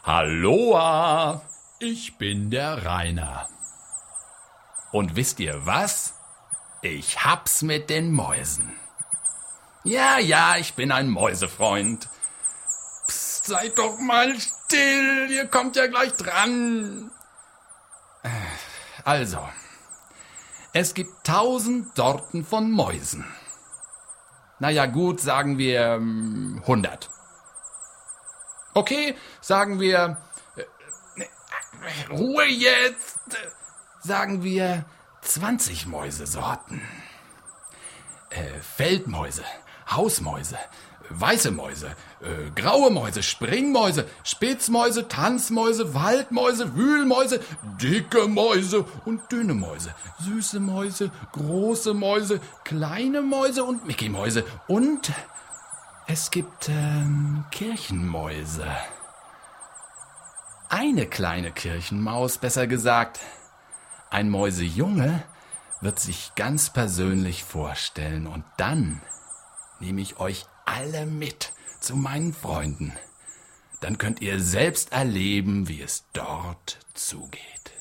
Halloa, ich bin der Rainer. Und wisst ihr was? Ich hab's mit den Mäusen. Ja, ich bin ein Mäusefreund. Psst, seid doch mal still, ihr kommt ja gleich dran. Also, es gibt 1000 Sorten von Mäusen. Naja gut, sagen wir 100. Okay, sagen wir... Ruhe jetzt! Sagen wir 20 Mäusesorten. Feldmäuse, Hausmäuse, weiße Mäuse, graue Mäuse, Springmäuse, Spitzmäuse, Tanzmäuse, Waldmäuse, Wühlmäuse, dicke Mäuse und dünne Mäuse, süße Mäuse, große Mäuse, kleine Mäuse und Mickey-Mäuse. Und es gibt Kirchenmäuse. Eine kleine Kirchenmaus, besser gesagt. Ein Mäusejunge wird sich ganz persönlich vorstellen und dann nehme ich euch alle mit zu meinen Freunden. Dann könnt ihr selbst erleben, wie es dort zugeht.